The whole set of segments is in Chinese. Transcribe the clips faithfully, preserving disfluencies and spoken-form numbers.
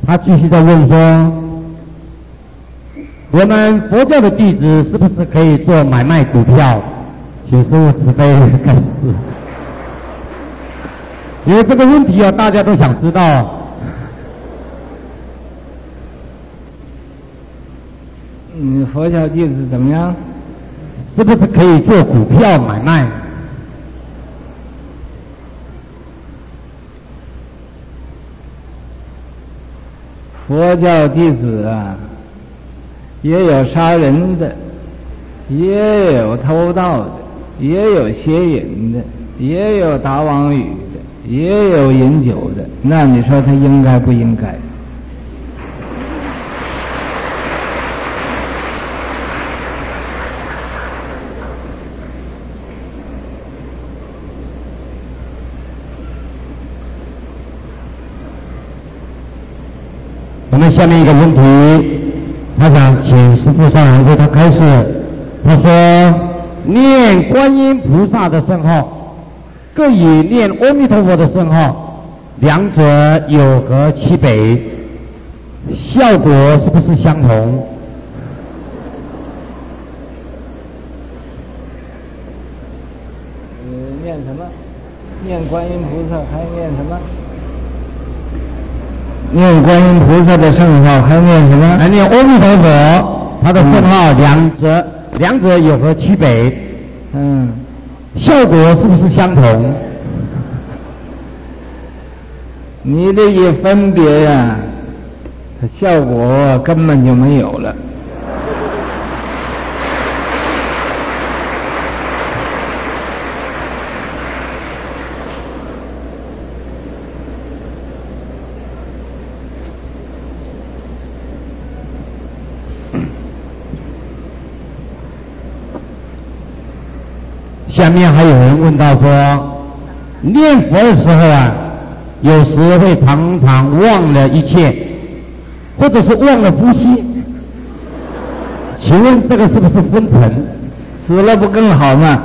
他继续在问说，我们佛教的弟子是不是可以做买卖股票？请师父慈悲开示。因为这个问题啊，大家都想知道。 嗯，佛教弟子怎么样？ 是不是可以做股票买卖？ 佛教弟子啊，也有杀人的，也有偷盗的，也有邪淫的，也有打妄语的，也有饮酒的。那你说他应该不应该？ 我们下面一个问题，他想请师父上来为他开示。他说，念观音菩萨的圣号，各以念阿弥陀佛的圣号，两者有何区别？效果是不是相同？ 呃，念什么？念观音菩萨还念什么？念观音菩萨的圣号还念什么？ 还念阿弥陀佛，他的圣号，嗯、两者两者有何区别？ 嗯， 效果是不是相同？ 你这一分别呀、啊，它效果根本就没有了。 下面还有人问到说，念佛的时候啊，有时会常常忘了一切，或者是忘了呼吸，请问这个是不是昏沉？ 死了不更好吗？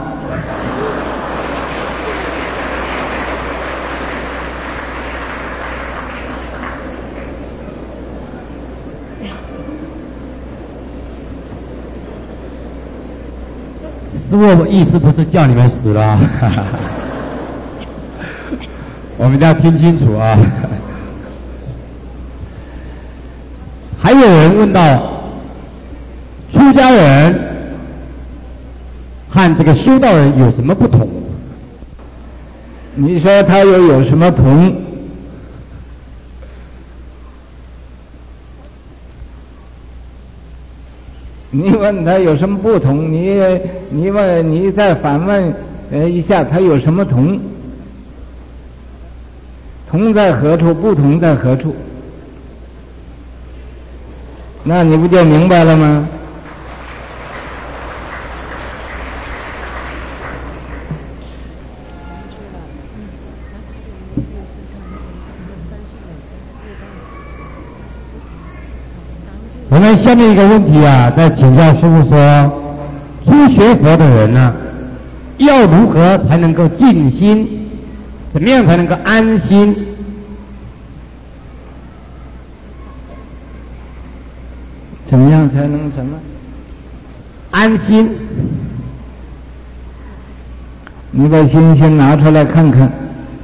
师父意思不是叫你们死了，我们一定要听清楚啊。还有人问到，出家人和这个修道人有什么不同？ 你说他又有什么同？你问他有什么不同？你你问你再反问呃一下，他有什么同？同在何处？不同在何处？那你不就明白了吗？ 我们下面一个问题啊，在请教师父说，初学佛的人呢、啊，要如何才能够静心？怎么样才能够安心？ 怎么样才能什么？ 安心。 你把心先拿出来看看。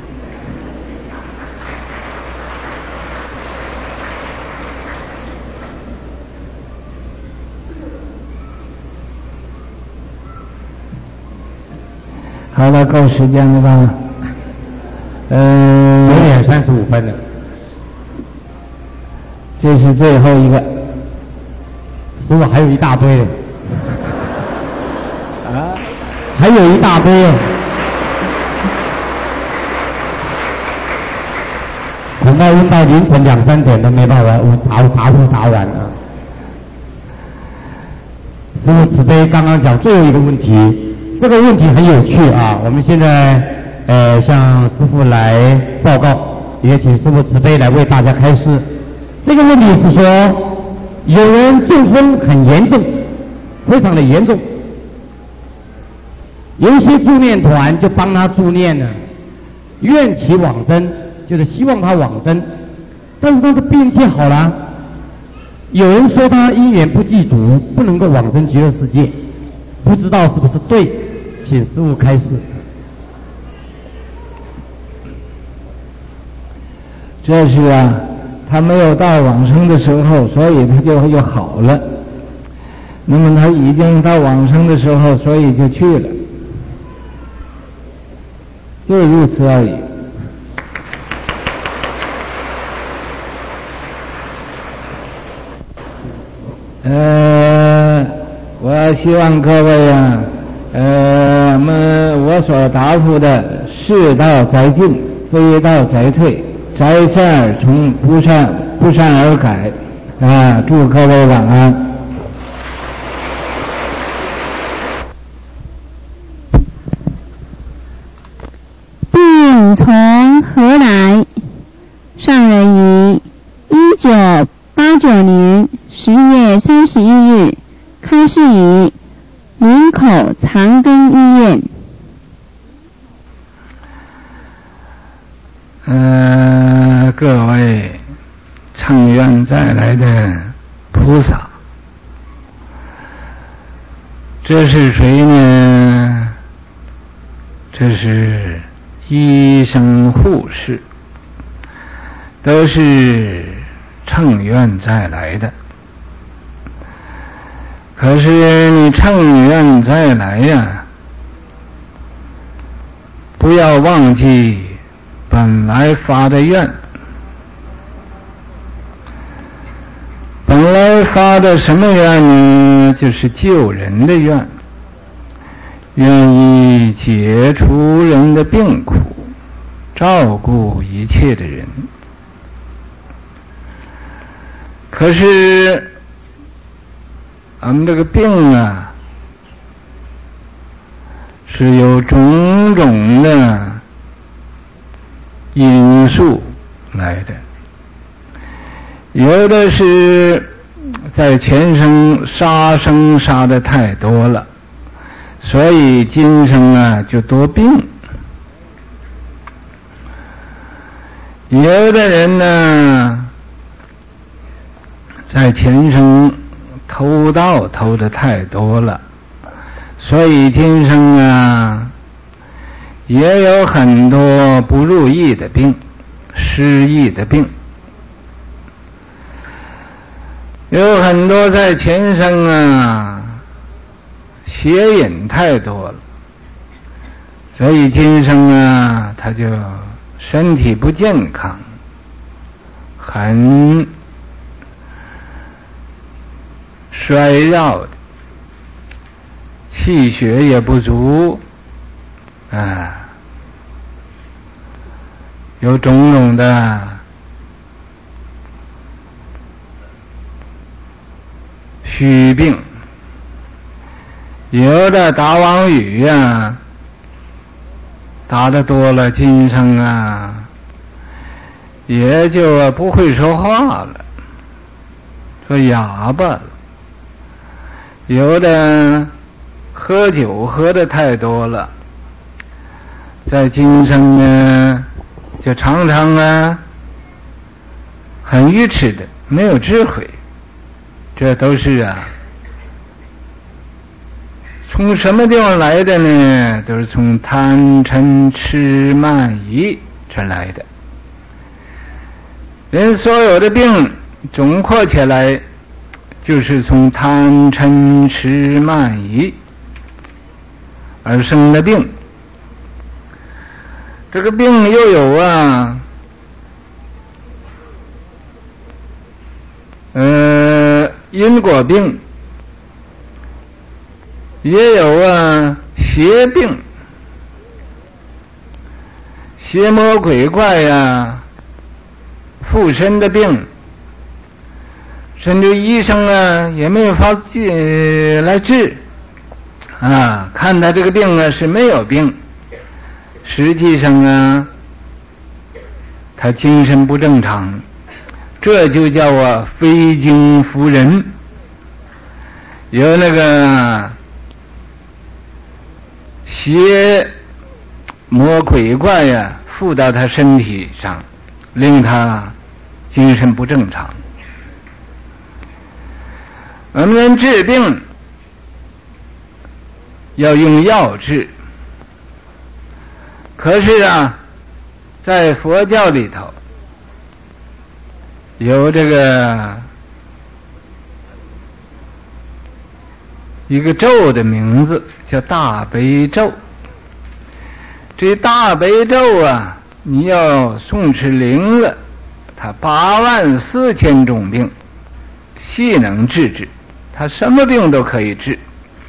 好了，够时间了吧？呃， 九点三十五分了。 这是最后一个。 师父还有一大堆。 啊？ 还有一大堆。恐怕问到凌晨两三点都没办法，我答答复答完啊。师父慈悲，刚刚讲最后一个问题。这个问题很有趣啊！我们现在呃向师父来报告，也请师父慈悲来为大家开示。这个问题是说，有人中风很严重，非常的严重，有一些助念团就帮他助念了，愿其往生，就是希望他往生。 但是他的病却好了。有人说他因缘不具足，不能够往生极乐世界，不知道是不是对，请师父开示。 这是啊，他没有到往生的时候，所以他就又好了。那么他已经到往生的时候，所以就去了，就如此而已。呃，我希望各位啊，呃，么我所答复的是道在进，非道在退，摘善而从，不善不善而改啊！祝各位晚安。 病从何来？上人于一九八九年十月三十一日开示于林口长庚医院。 呃，各位乘愿再来的菩萨，这是谁呢？这是医生护士，都是乘愿再来的。可是你乘愿再来呀，不要忘记本来发的愿。本来发的什么愿呢？就是救人的愿，愿意解除人的病苦，照顾一切的人。可是我们这个病啊，是有种种的因素来的，有的是在前生杀生杀的太多了，所以今生啊就多病。有的人呢，在前生偷盗偷的太多了，所以今生啊也有很多不如意的病，失意的病。有很多在前生啊邪淫太多了，所以今生啊他就身体不健康，很衰弱的，气血也不足啊，有种种的虚病，有的打网语啊打得多了，今生啊也就不会说话了，说哑巴了。有的喝酒喝的太多了，在今生呢就常常啊很愚痴的，没有智慧。这都是啊从什么地方来的呢？都是从贪嗔痴慢疑这来的。人所有的病总括起来就是从贪嗔痴慢疑而生的病。这个病又有啊呃因果病，也有啊邪病，邪魔鬼怪呀、啊、附身的病，甚至医生啊也没有法子来治啊，看他这个病啊是没有病，实际上啊他精神不正常，这就叫啊非经服人，有那个邪魔鬼怪呀、啊、附到他身体上，令他精神不正常。我们人治病要用药治，可是啊，在佛教里头有这个一个咒的名字叫大悲咒。这大悲咒啊，你要诵持灵了，它八万四千种病悉能治之，它什么病都可以治。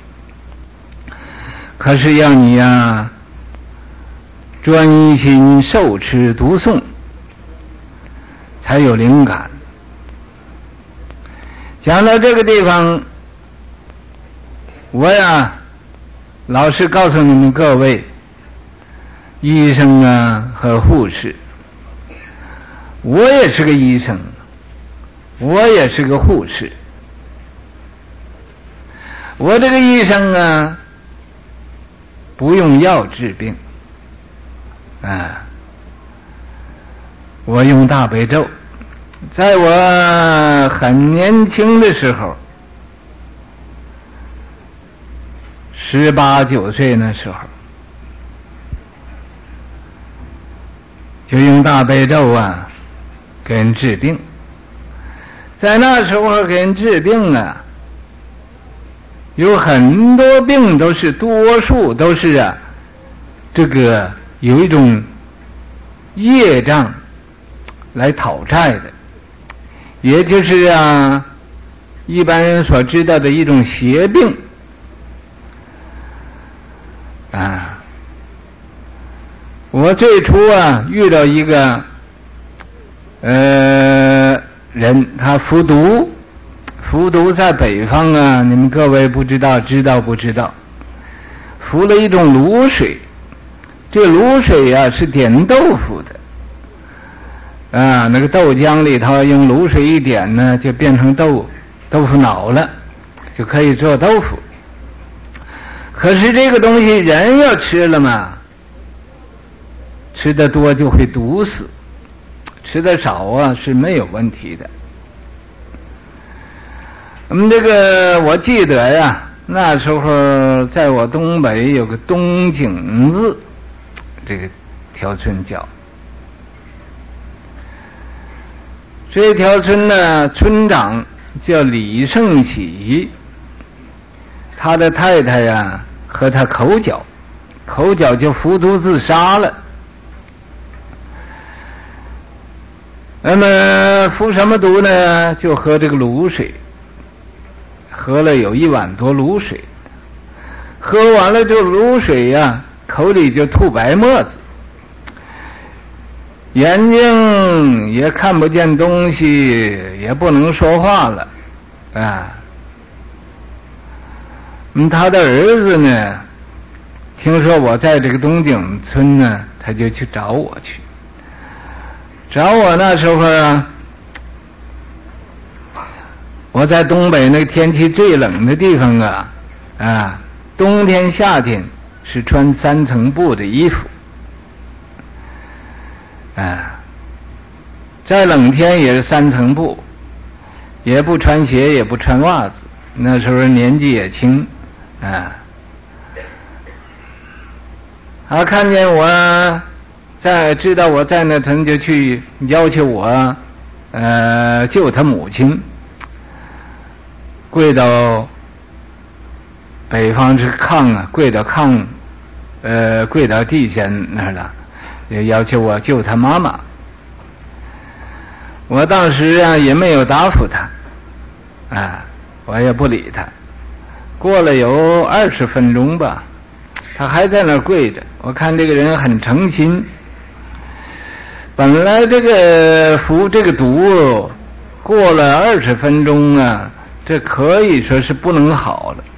可是要你呀、啊、专心受持读诵，才有灵感。讲到这个地方，我呀老实告诉你们各位医生啊和护士，我也是个医生，我也是个护士。我这个医生啊不用药治病啊，我用大悲咒。在我很年轻的时候，十八九岁那时候，就用大悲咒啊给人治病。在那时候给人治病啊，有很多病都是多数都是啊这个有一种业障来讨债的，也就是啊一般人所知道的一种邪病啊。我最初啊遇到一个呃人，他服毒，服毒在北方啊，你们各位不知道知道不知道，服了一种卤水，这卤水啊是点豆腐的啊，那个豆浆里头用卤水一点呢，就变成豆豆腐脑了，就可以做豆腐。可是这个东西人要吃了嘛，吃得多就会毒死，吃得少啊是没有问题的。我们这个我记得呀，那时候在我东北有个东井子这个条村叫，这条村呢村长叫李胜喜，他的太太呀和他口角，口角就服毒自杀了。那么服什么毒呢？就喝这个卤水，喝了有一碗多卤水，喝完了这卤水呀、啊，口里就吐白沫子，眼睛也看不见东西，也不能说话了啊。嗯，他的儿子呢，听说我在这个东井村呢，他就去找我去。找我那时候啊，我在东北那个天气最冷的地方啊，啊，冬天夏天是穿三层布的衣服，啊，在冷天也是三层布，也不穿鞋也不穿袜子，那时候年纪也轻啊。他看见我在知道我在那，他就去要求我呃救他母亲，跪到北方这炕啊，跪到炕呃跪到地下那儿了，也要求我救他妈妈。我当时啊也没有答复他啊，我也不理他。过了有二十分钟吧，他还在那儿跪着，我看这个人很诚心。本来这个服这个毒过了二十分钟啊，这可以说是不能好了，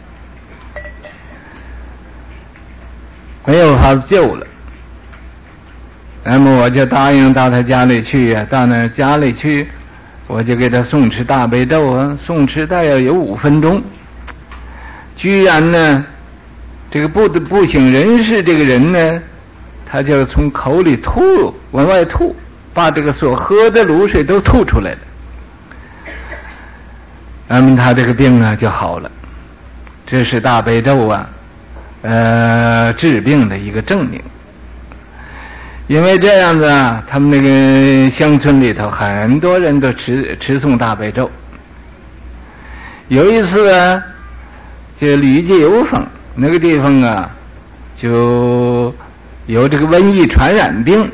没有法子救了。那么我就答应到他家里去啊，到那家里去，我就给他诵持大悲咒啊，诵持大约有五分钟，居然呢，这个不不省人事这个人呢，他就从口里吐往外吐， 把这个所喝的卤水都吐出来了，那么他这个病啊就好了。这是大悲咒啊呃治病的一个证明。因为这样子啊，他们那个乡村里头很多人都持持诵大悲咒。有一次啊，这吕界有坊那个地方啊，就有这个瘟疫传染病，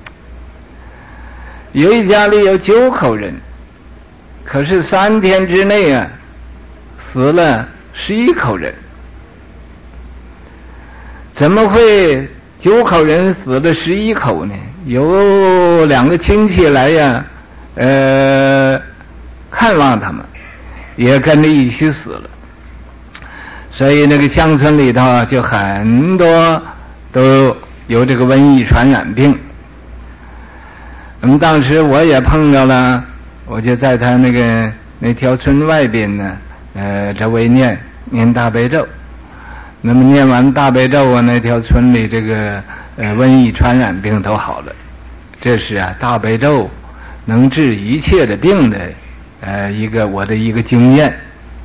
有一家里有九口人，可是三天之内啊，死了十一口人。怎么会九口人死了十一口呢？有两个亲戚来呀，呃，看望他们，也跟着一起死了。所以那个乡村里头就很多都有这个瘟疫传染病。那么当时我也碰到了，我就在他那个那条村外边呢，呃，这为念念大悲咒。那么念完大悲咒啊，那条村里这个呃瘟疫传染病都好了。这是啊大悲咒能治一切的病的呃一个我的一个经验。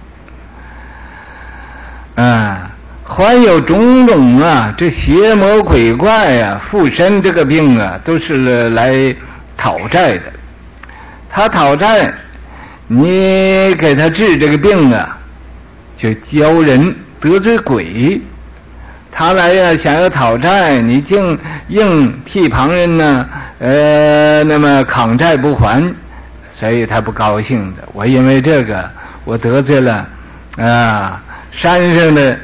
啊，还有种种啊，这邪魔鬼怪啊附身这个病啊，都是来讨债的。他讨债，你给他治这个病啊，就教人得罪鬼，他来呀、啊、想要讨债，你竟硬替旁人呢呃那么扛债不还，所以他不高兴的。我因为这个我得罪了啊山上的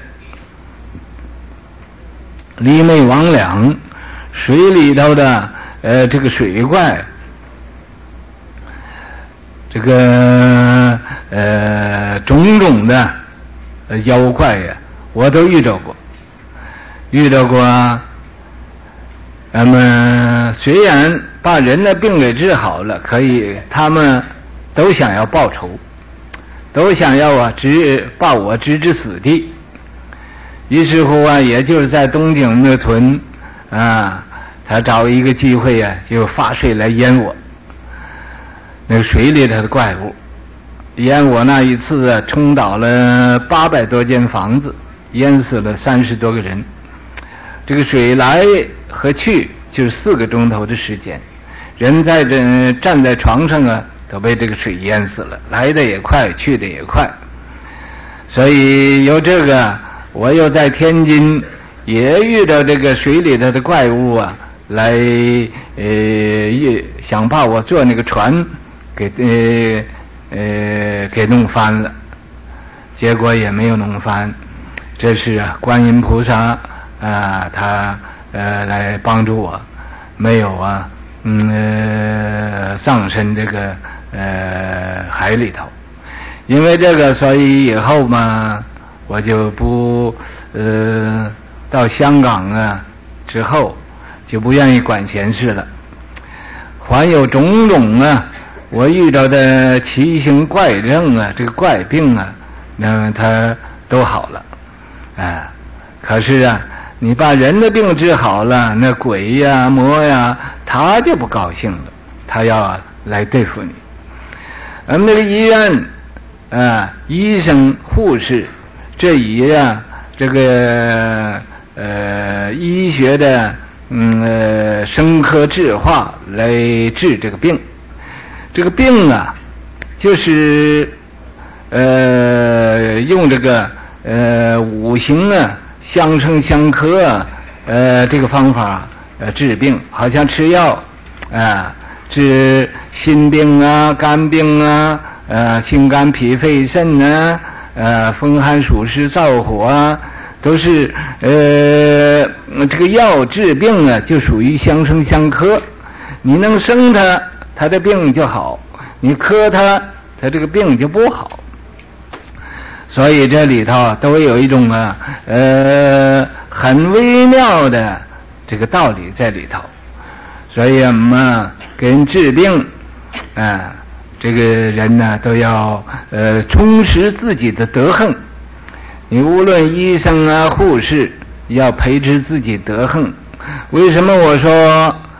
魑魅魍魉，水里头的呃这个水怪，这个呃种种的妖怪呀，我都遇到过，遇到过。那么虽然把人的病给治好了，可以他们都想要报仇，都想要啊置把我置之死地。于是乎啊，也就是在东京那屯啊，他找一个机会啊，就发水来淹我。那个水里头的怪物淹我那一次啊，冲倒了八百多间房子，淹死了三十多个人。这个水来和去就是四个钟头的时间，人在这站在床上啊，都被这个水淹死了，来的也快，去的也快。所以由这个，我又在天津也遇到这个水里头的怪物啊，来呃想把我坐那个船给呃呃给弄翻了，结果也没有弄翻。这是啊观音菩萨啊，他呃来帮助我，没有啊嗯呃上升这个呃海里头。因为这个，所以以后嘛，我就不呃到香港啊之后就不愿意管闲事了。还有种种啊，我遇到的奇形怪症啊，这个怪病啊，那么它都好了啊。可是啊，你把人的病治好了，那鬼呀、魔呀，他就不高兴了，他要来对付你。而那个医院啊，医生、护士这以啊这个呃医学的嗯呃生科智化来治这个病。这个病啊，就是呃用这个呃五行啊相生相克啊呃这个方法呃治病，好像吃药啊治心病啊、肝病啊。呃，心肝脾肺肾呢，呃，风寒暑湿燥火啊，都是呃这个药治病啊，就属于相生相克。你能生它，它的病就好；你克它，它这个病就不好。所以这里头都有一种啊，呃，很微妙的这个道理在里头。所以我们给人治病，啊、呃。这个人呢，都要呃充实自己的德行。你无论医生啊、护士，要培植自己德行。为什么我说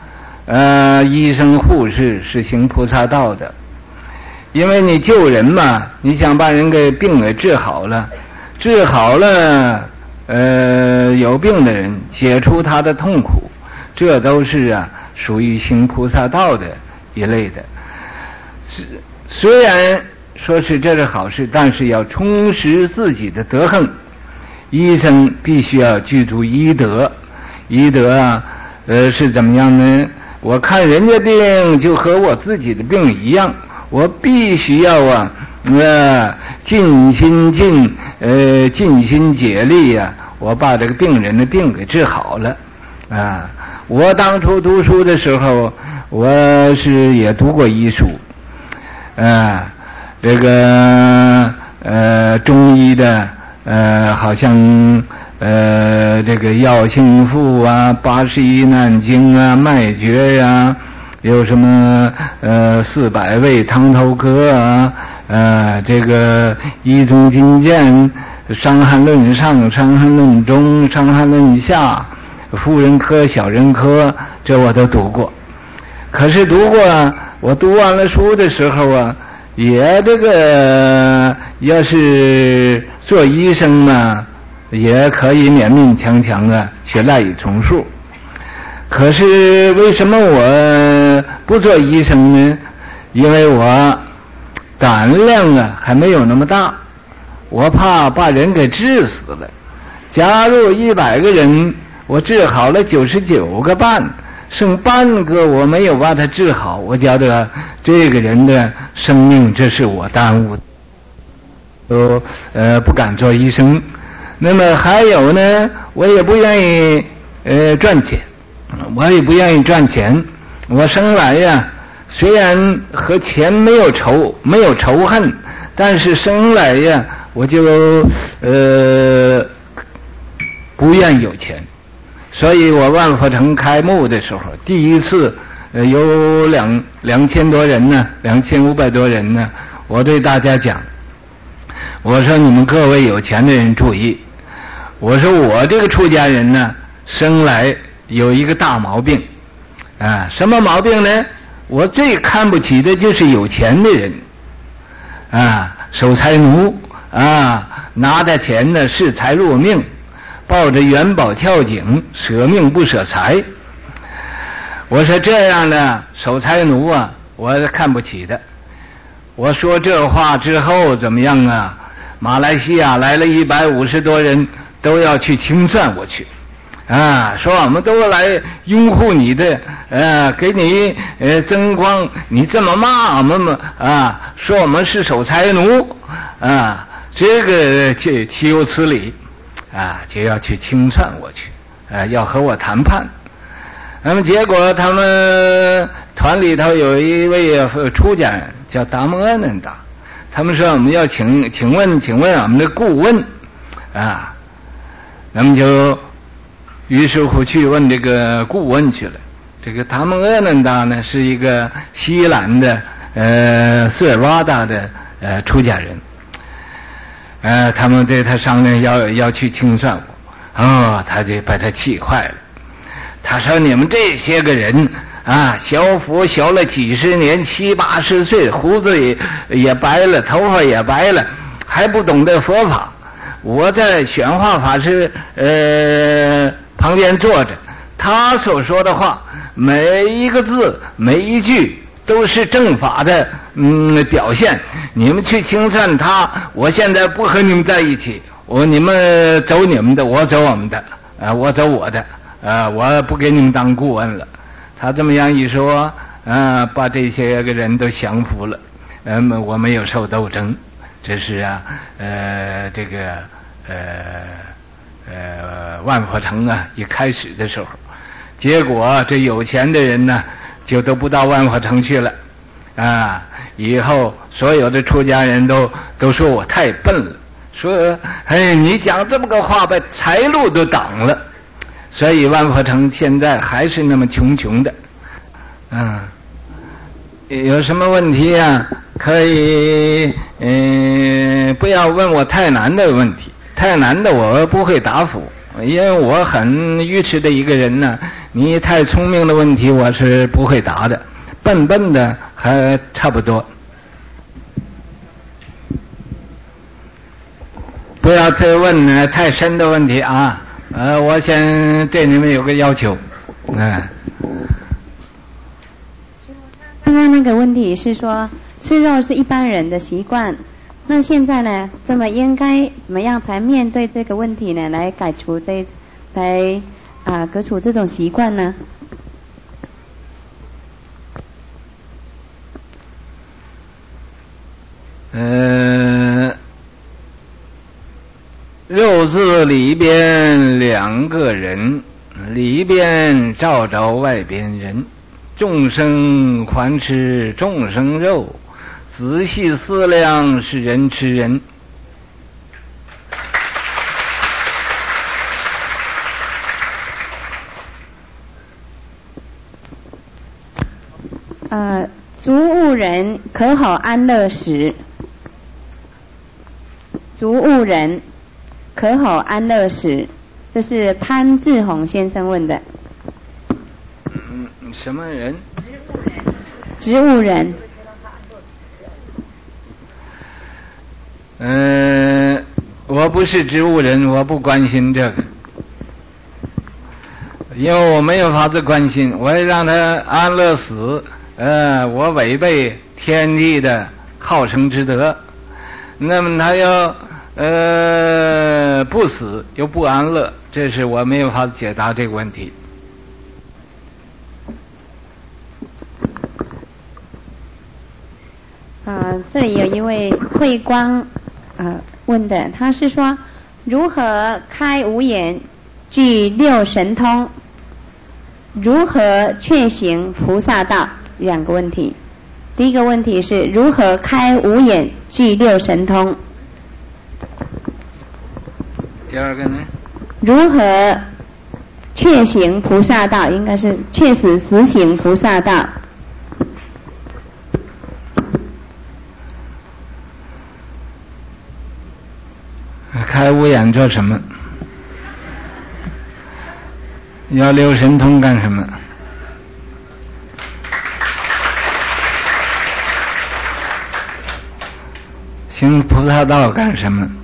呃，医生护士是行菩萨道的，因为你救人嘛，你想把人给病给治好了，治好了，呃，有病的人解除他的痛苦，这都是啊属于行菩萨道的一类的。虽然说是这是好事，但是要充实自己的德行。医生必须要具足医德，医德啊，呃，是怎么样呢？我看人家病就和我自己的病一样，我必须要啊，呃，尽心尽呃尽心竭力呀、啊，我把这个病人的病给治好了啊。我当初读书的时候，我是也读过医书，啊，这个呃中医的呃好像。呃，这个药性赋啊，八十一难经啊，脉诀呀、啊，有什么呃四百味汤头歌啊，呃，这个医宗经鉴，伤寒论上，伤寒论中，伤寒论下，妇人科、小人科，这我都读过。可是读过，我读完了书的时候啊，也这个要是做医生嘛。也可以勉勉强强啊去赖以充数，可是为什么我不做医生呢？因为我胆量啊还没有那么大，我怕把人给治死了。假如一百个人，我治好了九十九个半，剩半个我没有把他治好，我觉得这个人的生命这是我耽误的，都呃不敢做医生。那么还有呢，我也不愿意呃赚钱，我也不愿意赚钱。我生来呀，虽然和钱没有仇没有仇恨，但是生来呀，我就呃不愿有钱。所以我万佛城开幕的时候，第一次呃有两两千多人呢，两千五百多人呢，我对大家讲。我说你们各位有钱的人注意，我说我这个出家人呢，生来有一个大毛病啊，什么毛病呢？我最看不起的就是有钱的人啊，守财奴啊，拿着钱呢视财如命，抱着元宝跳井，舍命不舍财。我说这样的守财奴啊，我看不起的。我说这话之后怎么样啊？马来西亚来了一百五十多人，都要去清算我去，啊，说我们都来拥护你的，呃，给你呃争光，你这么骂我们嘛，啊，说我们是守财奴，啊，这个就岂有此理，啊，就要去清算我去，啊，要和我谈判。那么结果他们团里头有一位出家人叫达摩阿难达，他们说我们要请请问请问我们的顾问啊，那么就于是乎去问这个顾问去了。这个达摩阿难达呢是一个西兰的呃斯尔瓦达的呃出家人，呃他们对他商量要要去清算我，哦，他就把他气坏了。他说你们这些个人啊，学佛学了几十年，七八十岁，胡子也也白了，头发也白了，还不懂得佛法。我在显化法师呃旁边坐着，他所说的话每一个字每一句都是正法的嗯表现。你们去清算他，我现在不和你们在一起，我你们走你们的，我走我们的，啊，我走我的，啊，我不给你们当顾问了。他这么样一说，啊，把这些个人都降服了。嗯，我没有受斗争，这是啊，呃，这个呃呃万佛城啊一开始的时候，结果这有钱的人呢，就都不到万佛城去了，啊，以后所有的出家人都都说我太笨了，说哎你讲这么个话把财路都挡了。所以万佛城现在还是那么穷穷的，嗯，有什么问题啊？可以，嗯、呃，不要问我太难的问题，太难的我不会答复，因为我很愚痴的一个人呢。 你太聪明的问题我是不会答的，笨笨的还差不多。不要再问呢太深的问题啊！呃，我先对你们有个要求，嗯。 刚刚那个问题是说吃肉是一般人的习惯，那现在呢，这么应该怎么样才面对这个问题呢？来改除这，来啊革除这种习惯呢？ 呃。肉字里边两个人，里边照着外边人，众生还吃众生肉，仔细思量是人吃人。 呃，足悟人可好安乐时？足悟人可好安乐时？这是潘志宏先生问的。 嗯，什么人？ 植物人。 嗯、呃，我不是植物人，我不关心这个，因为我没有法子关心，我让他安乐死，呃，我违背天地的好生之德。那么他要呃不死又不安乐，这是我没有法子解答这个问题。 啊、呃，这里有一位慧光啊、呃、问的，他是说如何开五眼具六神通，如何确行菩萨道？两个问题。第一个问题是如何开五眼具六神通？ 第二个呢？ 如何确行菩萨道？应该是确实实行菩萨道。 开五眼做什么？要六神通干什么？行菩萨道干什么？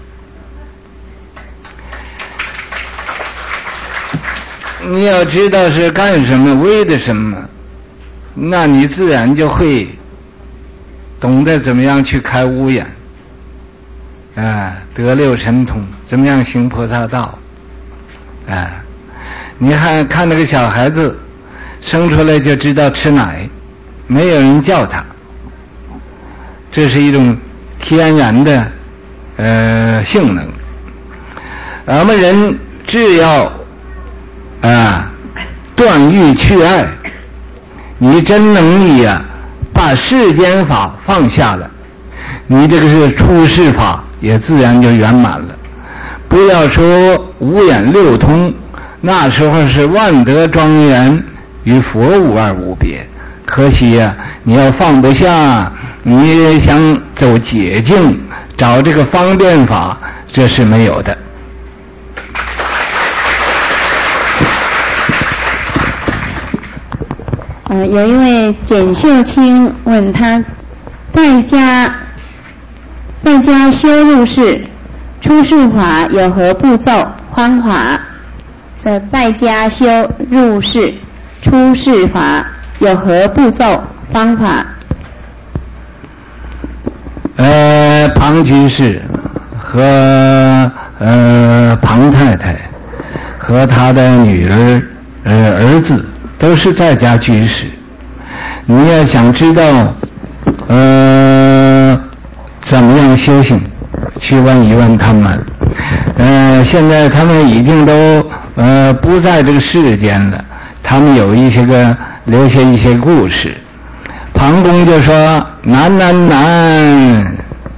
你要知道是干什么，为的什么，那你自然就会懂得怎么样去开五眼，啊，得六神通，怎么样行菩萨道，啊，你看看那个小孩子生出来就知道吃奶，没有人叫他，这是一种天然的呃性能。咱们人只要啊断欲去爱，你真能力啊把世间法放下了，你这个是出世法也自然就圆满了。不要说五眼六通，那时候是万德庄严与佛无二无别。可惜呀、啊，你要放不下，你想走捷径，找这个方便法，这是没有的。 呃，有一位简秀清问他，在家在家修入世出世法有何步骤方法？说在家修入世出世法有何步骤方法？ 呃，庞居士和呃庞太太和他的女儿呃儿子都是在家居士。你要想知道呃怎么样修行，去问一问他们。呃，现在他们已经都呃不在这个世间了，他们有一些个留下一些故事。庞公就说：难难难，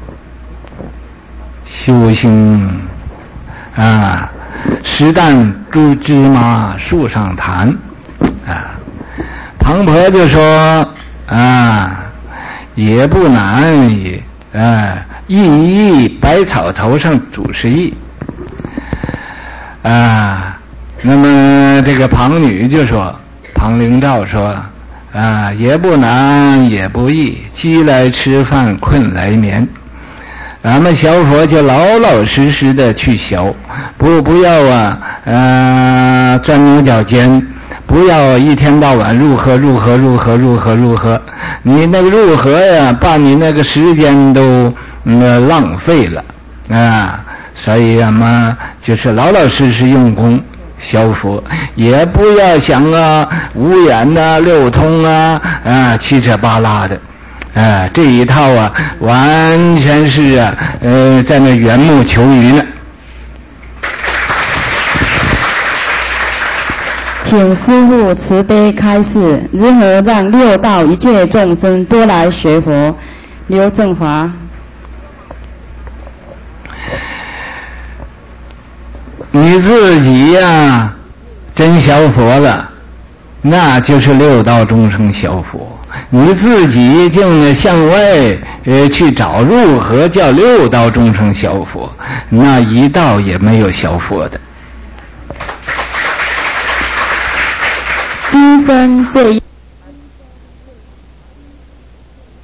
修行啊，实但诸芝麻树上谈啊。庞婆就说：啊，也不难，也啊，一一百草头上主是意啊。 那么这个庞女就说，庞灵照说啊，也不难也不易，饥来吃饭，困来眠。咱们学佛就老老实实的去学，不不要啊呃钻牛角尖，不要一天到晚如何如何如何如何如何，你那个如何呀，把你那个时间都嗯浪费了啊。所以咱们就是老老实实用功学佛，也不要想啊五眼呐、六通啊啊七扯八拉的。啊，这一套啊，完全是啊，呃，在那缘木求鱼呢。 请师父慈悲开示，如何让六道一切众生多来学佛？刘正华。 你自己呀、啊，真学佛了，那就是六道众生学佛。你自己竟向外呃去找如何叫六道众生学佛，那一道也没有学佛的。 今生最